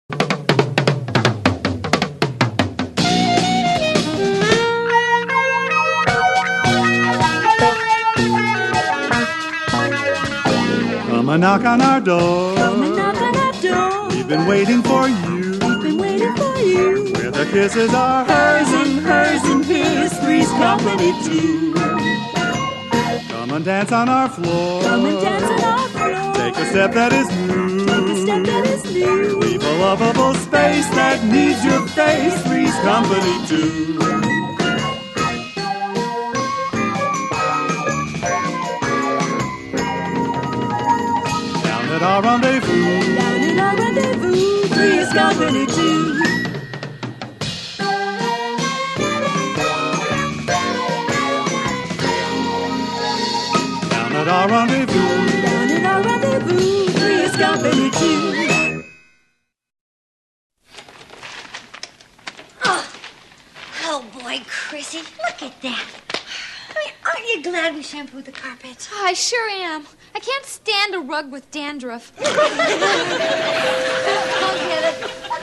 Come and knock on our door. Come and knock on our door. We've been waiting for you. We've been waiting for you. Where the kisses are hers and his. Three's company too. Come and dance on our floor. Come and dance on our floor. Take a step that is new. Take a step that is new. Leave a lovable space that needs your face. Three's company too. Down at our rendezvous. Down in our rendezvous. Three's company too. Down at our rendezvous. Down in our rendezvous. Three's company too. Oh, boy, Chrissy, look at that. I mean, aren't you glad we shampooed the carpets? Oh, I sure am. I can't stand a rug with dandruff. I'll get it.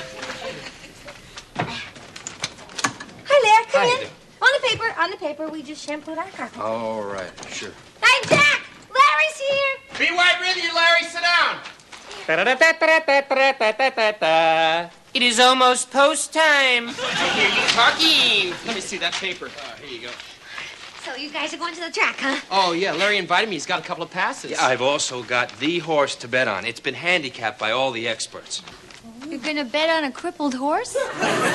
Hi there, come Hi, in. Dick. On the paper, we just shampooed our carpet. All right, sure. Hi, Jack! Larry's here! Be right with you, Larry. Sit down. It is almost post time. I hear you talking. Let me see that paper. Here you go. So you guys are going to the track, huh? Oh, yeah, Larry invited me. He's got a couple of passes. Yeah, I've also got the horse to bet on. It's been handicapped by all the experts. You're gonna bet on a crippled horse? No,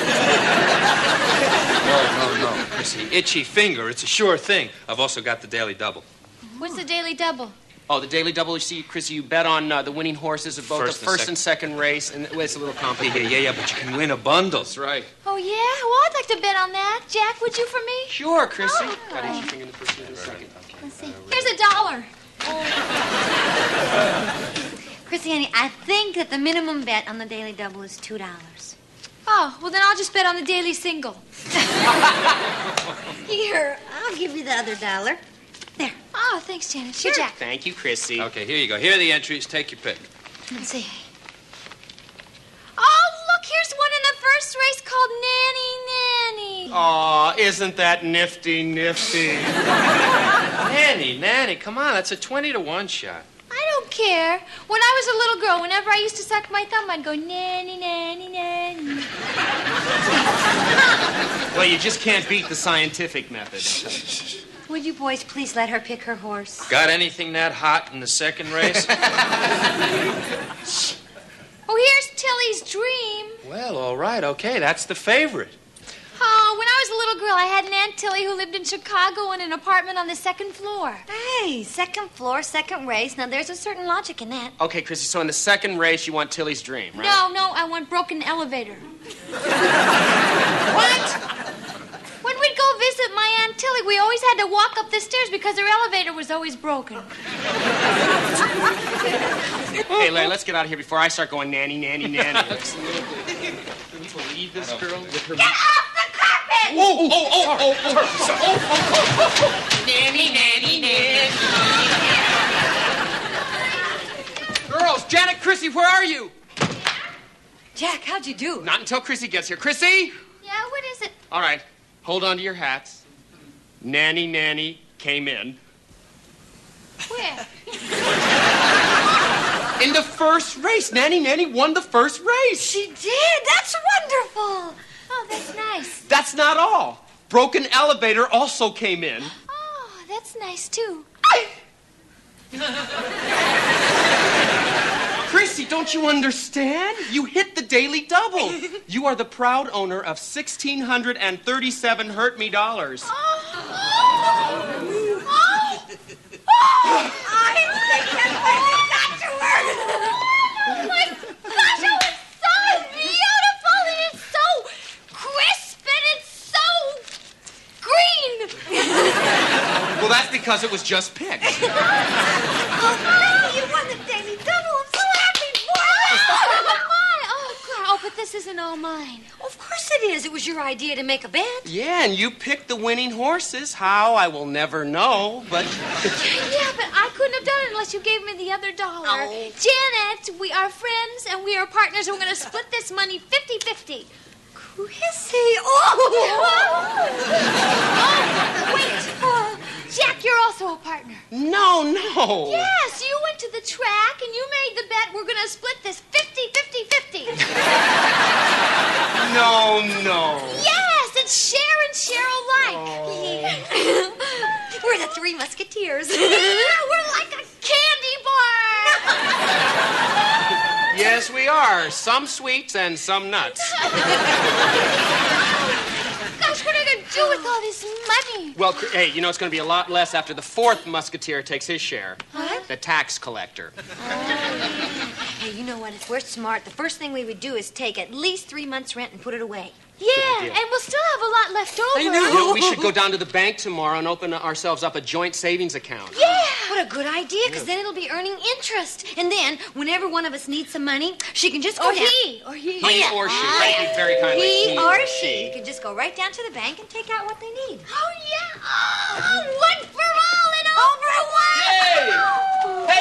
Chrissy. Itchy finger. It's a sure thing. I've also got the Daily Double. What's the Daily Double? Oh, the Daily Double, you see, Chrissy, you bet on the winning horses of both First the and first and second race, and well, it's a little complicated. Yeah, but you can win a bundle. That's right. Oh, yeah? Well, I'd like to bet on that. Jack, would you for me? Sure, Chrissy. Oh. Got itchy finger in the first and the second. Let's see. Here's $1. Chrissy, honey, I think that the minimum bet on the Daily Double is $2. Oh, well, then I'll just bet on the Daily Single. Here, I'll give you the other $1. There. Oh, thanks, Janet. Sure, Jack. Thank you, Chrissy. Okay, here you go. Here are the entries. Take your pick. Let's see. Oh, look, here's one in the first race called Nanny. Aw, isn't that nifty? Nanny, come on. That's a 20-to-1 shot. I don't care. When I was a little girl, whenever I used to suck my thumb, I'd go, nanny. Well, you just can't beat the scientific method. Would you boys please let her pick her horse? Got anything that hot in the second race? Oh, here's Tilly's Dream. Well, all right. Okay, that's the favorite. Oh, when I was a little girl, I had an Aunt Tilly who lived in Chicago in an apartment on the second floor. Hey, second floor, second race. Now, there's a certain logic in that. Okay, Chrissy, so in the second race, you want Tilly's Dream, right? No, I want Broken Elevator. What? When we'd go visit my Aunt Tilly, we always had to walk up the stairs because her elevator was always broken. Hey, Larry, let's get out of here before I start going nanny. Absolutely. Can you believe this girl with her... Get off the carpet! Nanny. Girls, Janet, Chrissy, where are you? Jack, how'd you do? Not until Chrissy gets here. Chrissy? Yeah, what is it? All right, hold on to your hats. Nanny came in. Where? In the first race. Nanny won the first race. She did. That's wonderful. Oh, that's nice. That's not all. Broken Elevator also came in. Oh, that's nice, too. Chrissy, don't you understand? You hit the Daily Double. You are the proud owner of 1,637 Hurt Me dollars. I think that's why we got to work. Oh, my gosh, oh, it's so beautiful. It is so crisp and it's so green. Well, that's because it was just picked. Oh, you won the Daily Double. I'm so happy for you. Oh, my. Oh, God. Oh, but this this isn't all mine. Of course it is. It was your idea to make a bet. Yeah, and you picked the winning horses. How, I will never know, but... Yeah, but I couldn't have done it unless you gave me the other dollar. Oh. Janet, we are friends and we are partners and we're going to split this money 50-50. Chrissy, oh! Oh, wait. Jack, you're also a partner. No. Yes, you went to the track and you made the bet we're going to split this 50-50-50. No. Yes, it's share and share alike. Oh. We're the Three Musketeers. Yeah, we're like a candy bar. Yes, we are. Some sweets and some nuts. Gosh, what are you going to do with all this money? Well, hey, you know it's going to be a lot less after the fourth musketeer takes his share. What? The tax collector. Hey, you know what? If we're smart, the first thing we would do is take at least 3 months' rent and put it away. Yeah, idea. and we'll still have a lot left over. You know, we should go down to the bank tomorrow and open ourselves up a joint savings account. Yeah. What a good idea, because then it'll be earning interest. And then, whenever one of us needs some money, she can just go Or down. he. He or she. Thank you very kindly. He or she can just go right down to the bank and take out what they need. Oh, yeah. Oh, one for all and all for one.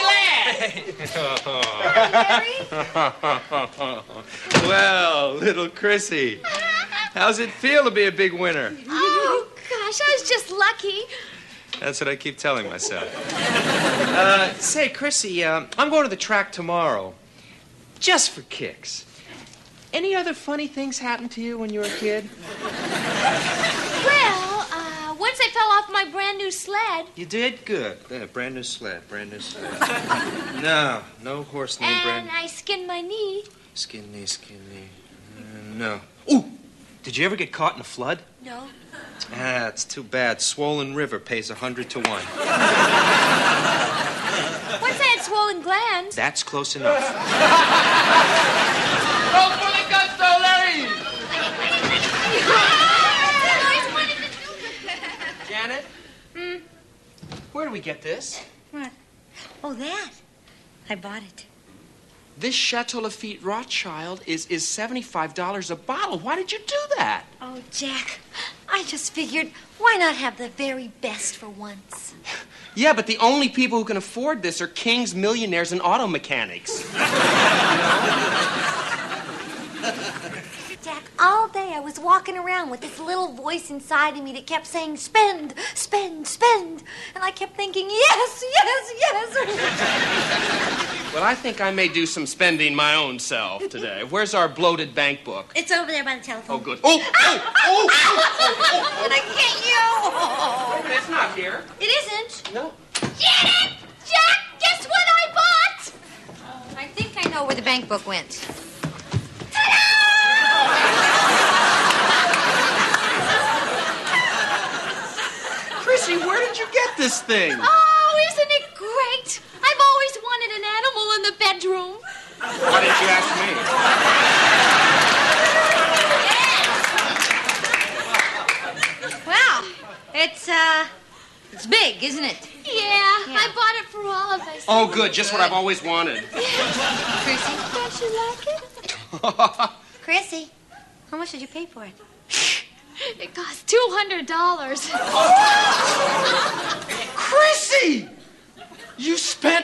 Hey! Well, little Chrissy, how's it feel to be a big winner? Oh, gosh, I was just lucky. That's what I keep telling myself. Say, Chrissy, I'm going to the track tomorrow. Just for kicks. Any other funny things happen to you when you were a kid? Well, once I fell off my brand new sled. You did? Good. Yeah, brand new sled. No horse named And I skinned my knee. Skinny. No. Ooh! Did you ever get caught in a flood? No. Ah, it's too bad. Swollen River pays 100 to 1. Once I had swollen glands. That's close enough. Janet? Where do we get this? What? Oh, that. I bought it. This Chateau Lafite Rothschild is $75 a bottle. Why did you do that? Oh, Jack, I just figured, why not have the very best for once? Yeah, but the only people who can afford this are kings, millionaires, and auto mechanics. Jack, all day I was walking around with this little voice inside of me that kept saying, spend, spend, spend. And I kept thinking, yes. Well, I think I may do some spending my own self today. Where's our bloated bank book? It's over there by the telephone. Oh, good. Oh! And I get you. It's not here. It isn't. No. Janet! Jack, guess what I bought? I think I know where the bank book went. Chrissy, where did you get this thing? Oh, isn't it great? I've always wanted an animal in the bedroom. Why didn't you ask me? Wow. It's big, isn't it? Yeah, I bought it for all of us. Oh, good. Just what I've always wanted. Chrissy? Don't you like it? Chrissy, how much did you pay for it? It cost $200. Chrissy! You spent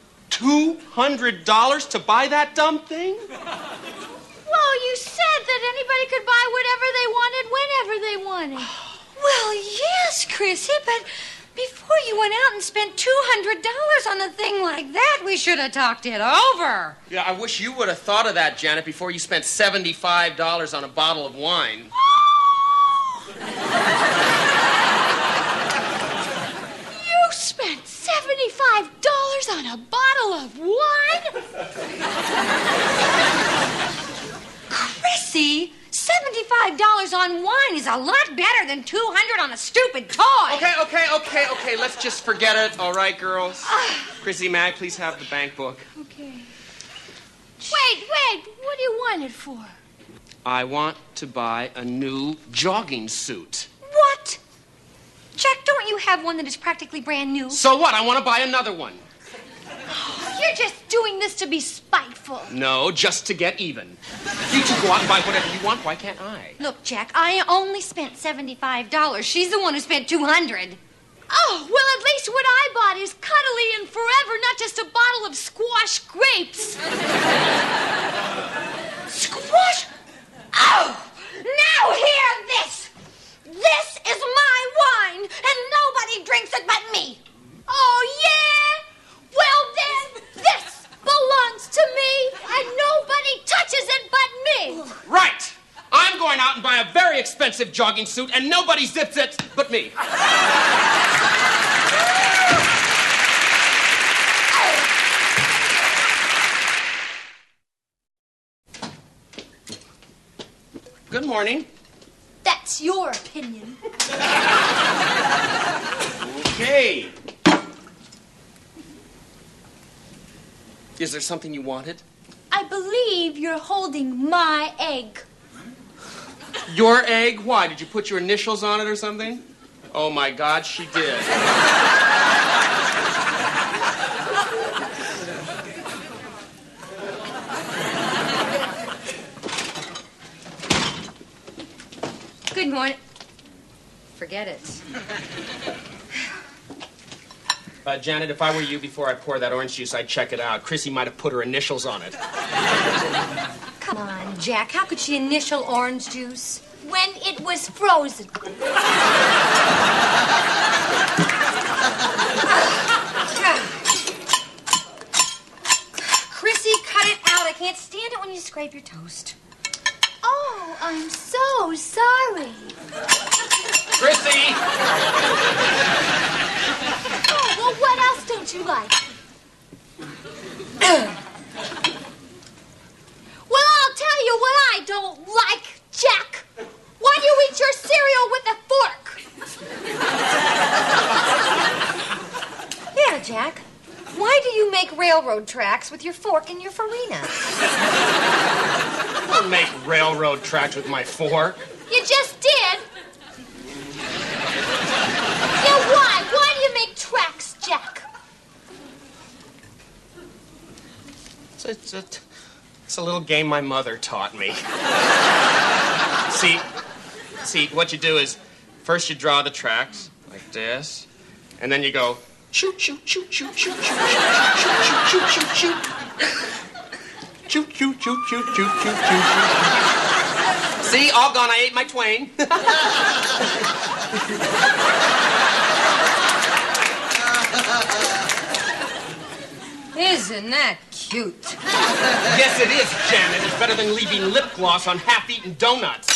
$200 to buy that dumb thing? Well, you said that anybody could buy whatever they wanted, whenever they wanted. Well, yes, Chrissy, but before you went out and spent $200 on a thing like that, we should have talked it over. Yeah, I wish you would have thought of that, Janet, before you spent $75 on a bottle of wine. You spent $75 on a bottle of wine? Chrissy, $75 on wine is a lot better than $200 on a stupid toy. Okay. Let's just forget it. All right, girls? Chrissy, may I please have the bank book? Okay. Wait. What do you want it for? I want to buy a new jogging suit. What? Jack, don't you have one that is practically brand new? So what? I want to buy another one. You're just doing this to be spiteful. No, just to get even. You two go out and buy whatever you want. Why can't I? Look, Jack, I only spent $75. She's the one who spent $200. Oh, well, at least what I bought is cuddly and forever, not just a bottle of squash grapes. Squash? Oh! Now hear this! This is my wine, and nobody drinks it but me. Oh, yeah? Well, then, this belongs to me, and nobody touches it but me. Right! I'm going out and buy a very expensive jogging suit, and nobody zips it but me. Good morning. That's your opinion. Okay. Is there something you wanted? I believe you're holding my egg. Your egg? Why? Did you put your initials on it or something? Oh, my God, she did. Good morning. Forget it. Janet, if I were you, before I pour that orange juice, I'd check it out. Chrissy might have put her initials on it. Come on, Jack. How could she initial orange juice? When it was frozen. Chrissy, cut it out. I can't stand it when you scrape your toast. Oh, I'm so sorry. Chrissy! Oh, well, what else don't you like? Well, I'll tell you what I don't like, Jack. Why do you eat your cereal with a fork? Yeah, Jack. Why do you make railroad tracks with your fork and your farina? I don't make railroad tracks with my fork. You just did. Yeah, why? Why do you make tracks, Jack? It's a little game my mother taught me. See, what you do is, first you draw the tracks, like this, and then you go, shoot, shoot, shoot, shoot, shoot, shoot, shoot, shoot, shoot, shoot, shoot, shoot. Shoot, shoot, shoot, shoot, shoot, shoot, shoot. See, all gone, I ate my twain. Isn't that cute? Yes, it is, Janet. It's better than leaving lip gloss on half-eaten donuts.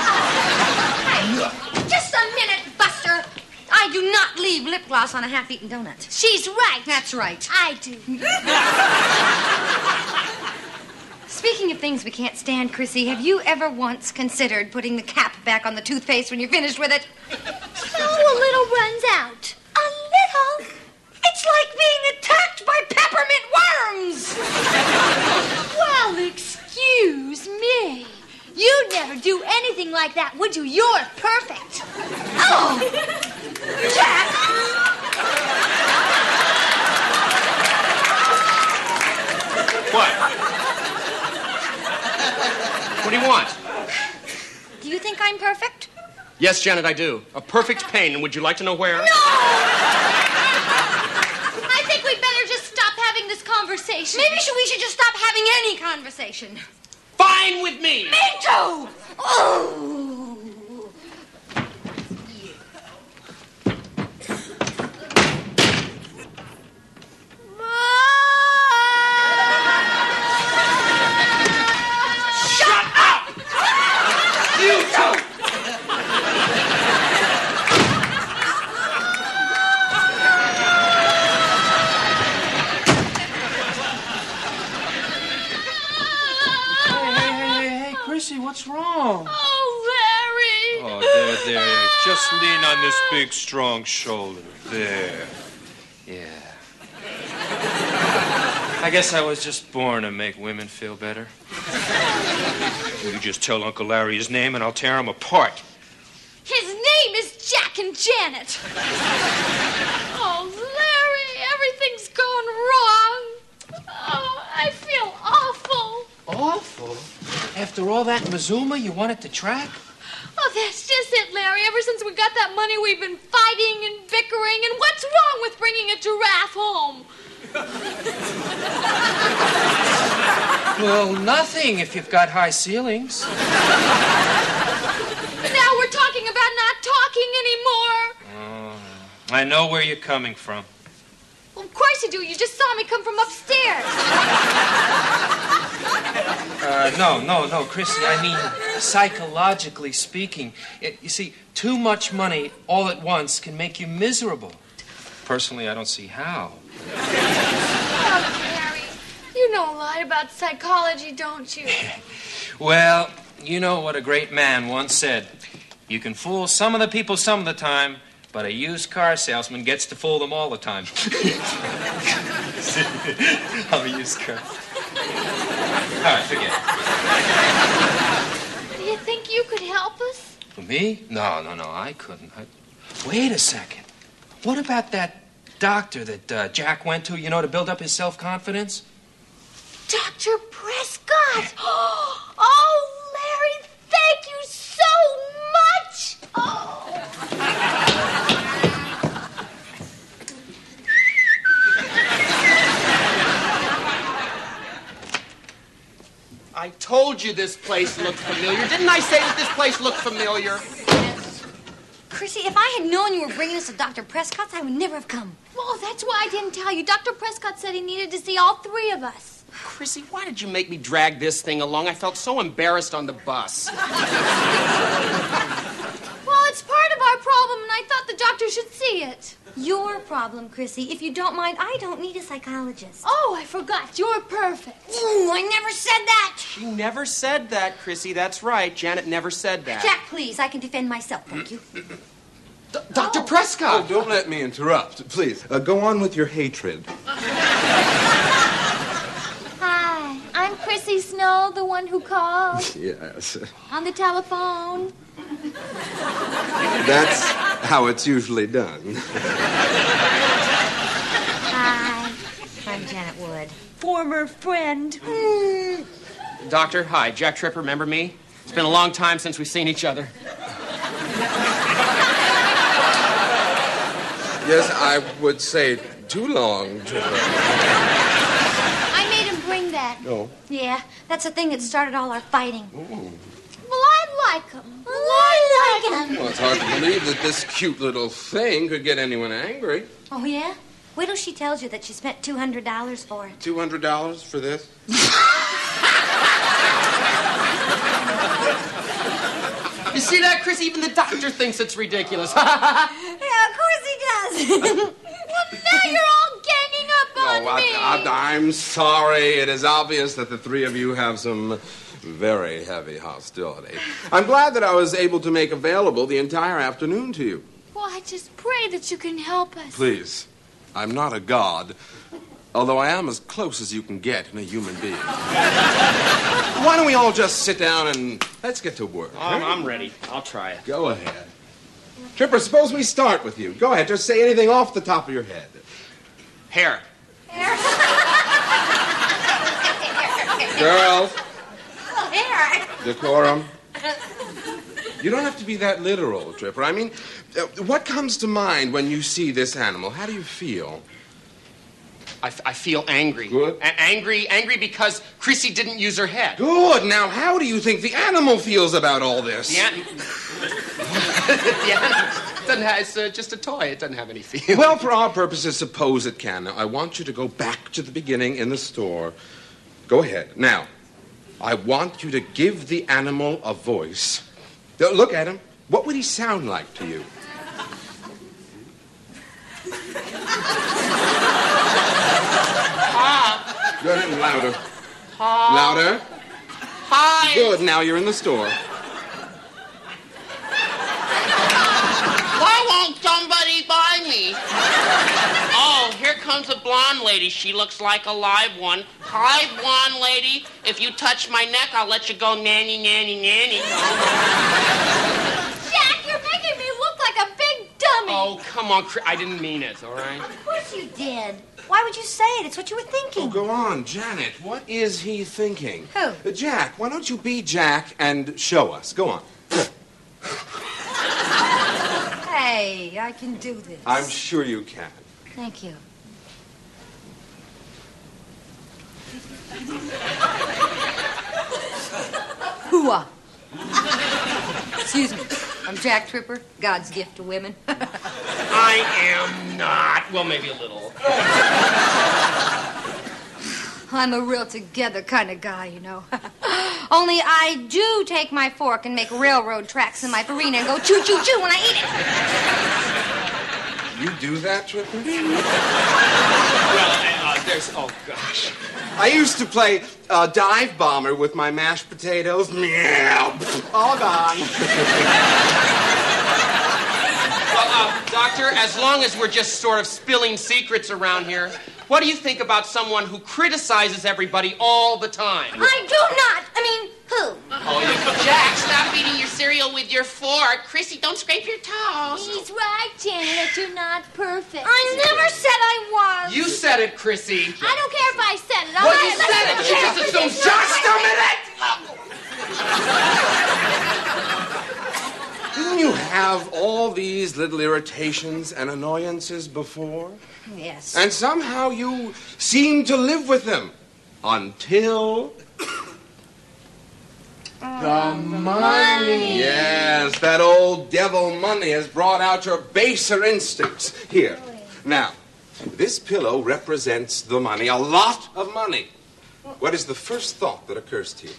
Just a minute, Buster. I do not leave lip gloss on a half-eaten donut. She's right. That's right. I do. Speaking of things we can't stand, Chrissy, have you ever once considered putting the cap back on the toothpaste when you're finished with it? Oh, a little runs out. A little? It's like being attacked by peppermint worms! Well, excuse me. You'd never do anything like that, would you? You're perfect. Oh! Jack! What? What do you want? Do you think I'm perfect? Yes, Janet, I do. A perfect pain, and would you like to know where? No! I think we better just stop having this conversation. Maybe we should just stop having any conversation. Fine with me! Me too! Oh! Shut up! You two! Hey, Chrissy, what's wrong? Oh, Larry. Oh, there. Just lean on this big, strong shoulder. There. Yeah. I guess I was just born to make women feel better. You just tell Uncle Larry his name and I'll tear him apart. His name is Jack and Janet. Oh, Larry, everything's gone wrong. After all that Mazuma, you wanted to track? Oh, that's just it, Larry. Ever since we got that money, we've been fighting and bickering. And what's wrong with bringing a giraffe home? Well, nothing if you've got high ceilings. Now we're talking about not talking anymore. I know where you're coming from. Well, of course you do. You just saw me come from upstairs. No, Chrissy. I mean, psychologically speaking, you see, too much money all at once can make you miserable. Personally, I don't see how. Oh, Larry, you know a lot about psychology, don't you? Well, you know what a great man once said. You can fool some of the people some of the time, but a used car salesman gets to fool them all the time. I'm a used car. All right, forget it. Do you think you could help us? Me? No, I couldn't. Wait a second. What about that doctor that Jack went to, to build up his self-confidence? Dr. Prescott! Oh, Larry, thank you so much! Oh. I told you this place looked familiar. Didn't I say that this place looked familiar? Chrissy, if I had known you were bringing us to Dr. Prescott's, I would never have come. Oh, that's why I didn't tell you. Dr. Prescott said he needed to see all three of us. Chrissy, why did you make me drag this thing along? I felt so embarrassed on the bus. Well, it's part of our problem, and I thought the doctor should see it. Your problem, Chrissy. If you don't mind, I don't need a psychologist. Oh, I forgot. You're perfect. Ooh, I never said that. She never said that, Chrissy. That's right. Janet never said that. Jack, please. I can defend myself. Thank you. Dr. Prescott! Oh, don't let me interrupt. Please, go on with your hatred. Hi, I'm Chrissy Snow, the one who called. Yes. On the telephone. That's how it's usually done. Hi. I'm Janet Wood. Former friend. Doctor, hi. Jack Tripp, remember me? It's been a long time since we've seen each other. Yes, I would say too long. I made him bring that. Oh. Yeah, that's the thing that started all our fighting. Ooh. Well, I like him. I like him. Well, it's hard to believe that this cute little thing could get anyone angry. Oh, yeah? Wait till she tells you that she spent $200 for it. $200 for this? You see that, Chris? Even the doctor thinks it's ridiculous. Yeah, of course he does. Well, now you're all ganging up on me. I'm sorry. It is obvious that the three of you have some very heavy hostility. I'm glad that I was able to make available the entire afternoon to you. Well, I just pray that you can help us. Please, I'm not a god, although I am as close as you can get in a human being. Why don't we all just sit down and let's get to work? I'm ready. I'll try it. Go ahead. Tripper, suppose we start with you. Go ahead, just say anything off the top of your head. Hair. Girls, Hair. decorum. You don't have to be that literal, Tripper. I mean, what comes to mind when you see this animal? How do you feel? I feel angry. Good. Angry because Chrissy didn't use her head. Good. Now, how do you think the animal feels about all this? The animal doesn't have, it's just a toy. It doesn't have any feelings. Well, for our purposes, suppose it can. Now, I want you to go back to the beginning in the store. Go ahead. Now, I want you to give the animal a voice. Look at him. What would he sound like to you? Go ahead and louder. Louder. Hi. Good. Now you're in the store. Why won't somebody buy me? Oh, here comes a blonde lady. She looks like a live one. Hi, blonde lady. If you touch my neck, I'll let you go nanny, nanny, nanny. Jack, you're making me look like a big dummy. Oh, come on. I didn't mean it, all right? Of course you did. Why would you say it? It's what you were thinking. Oh, go on, Janet. What is he thinking? Who? Jack. Why don't you be Jack and show us? Go on. Hey, I can do this. I'm sure you can. Thank you. Hooah. Excuse me. I'm Jack Tripper, God's gift to women. I am not. Well, maybe a little. I'm a real together kind of guy, you know. Only I do take my fork and make railroad tracks in my farina and go choo-choo-choo when I eat it. You do that, Tripper? Well, there's... Oh, gosh. I used to play dive bomber with my mashed potatoes. Meow. All gone. Well, Doctor, as long as we're just sort of spilling secrets around here, what do you think about someone who criticizes everybody all the time? I do not. I mean, who? Oh, yeah. Jack, stop eating your cereal with your fork. Chrissy, don't scrape your toes. He's right, Janet, that you're not perfect. I never said I was. You said it, Chrissy. I don't care if I said it. Well, you said it. You just assumed. Just a minute! Didn't you have all these little irritations and annoyances before? Yes. And somehow you seem to live with them. Until... the money. Yes, that old devil money has brought out your baser instincts. Here. Now, this pillow represents the money, a lot of money. What is the first thought that occurs to you?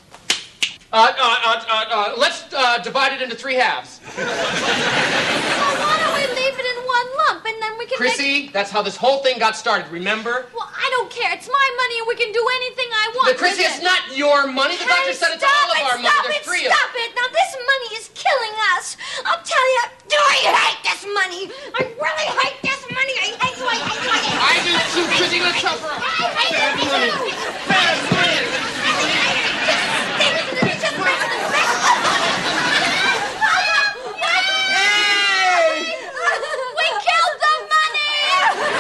Let's divide it into 3 halves. Well, why don't we leave it in one lump and then we can Chrissy, that's how this whole thing got started, remember? Well, I don't care. It's my money and we can do anything I want. Chrissy, with it's it. not your money. The doctor said it's all of our money. There's 3 of them. Stop it. Now, this money is killing us. I'll tell you, do I hate this money? I really hate this money. I hate you. I hate you. I do too, Chrissy. Let's help her out. I hate this money. We killed the money!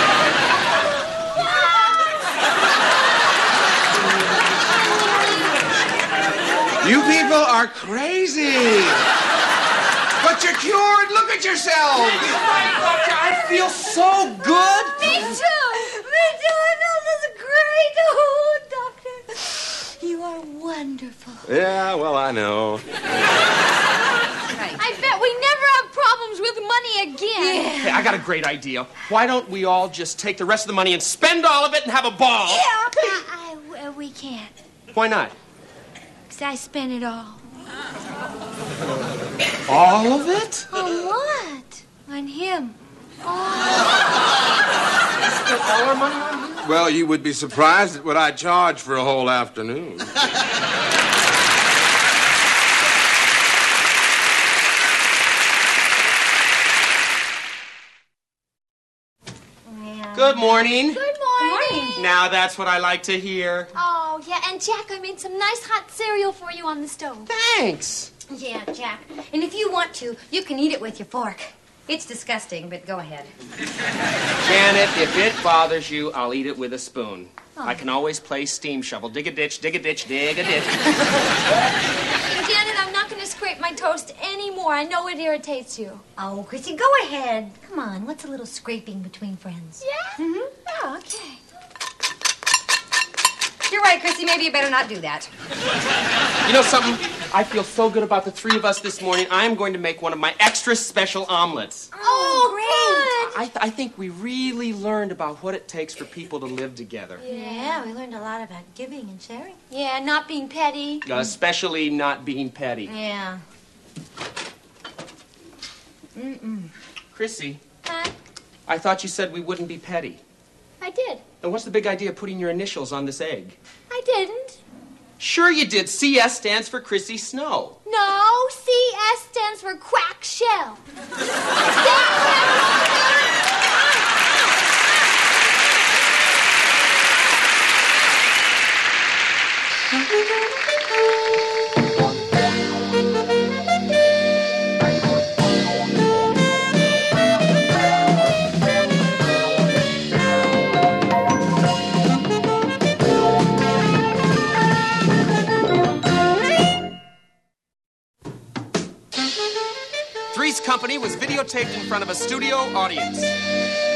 You people are crazy. But you're cured. Look at yourselves. Doctor, I feel so good. Me too! Me too. I feel this great. Oh, doctor, you are wonderful. Yeah, well, I know. I bet we never have problems with money again. Hey, I got a great idea. Why don't we all just take the rest of the money and spend all of it and have a ball? We can't. Why not? Because I spent it all. All of it? On what? On him. All our money on him? Well, you would be surprised at what I charge for a whole afternoon. Good morning. Good morning. Now that's what I like to hear. Oh, yeah, and Jack, I made some nice hot cereal for you on the stove. Thanks. Yeah, Jack. And if you want to, you can eat it with your fork. It's disgusting, but go ahead. Janet, if it bothers you, I'll eat it with a spoon. I can always play steam shovel. Dig a ditch, dig a ditch, dig a ditch. Janet, I'm not going to scrape my toast anymore. I know it irritates you. Oh, Chrissy, go ahead. Come on, what's a little scraping between friends? Yeah? Mm-hmm. Oh, okay. You're right, Chrissy. Maybe you better not do that. You know something? I feel so good about the 3 of us this morning. I'm going to make one of my extra special omelets. Oh, great. I think we really learned about what it takes for people to live together. Yeah, we learned a lot about giving and sharing. Yeah, not being petty. Especially not being petty. Yeah. Chrissy, Huh? I thought you said we wouldn't be petty. I did. And what's the big idea of putting your initials on this egg? I didn't. Sure you did. CS stands for Chrissy Snow. No, CS stands for crack shell. Three's Company was videotaped in front of a studio audience.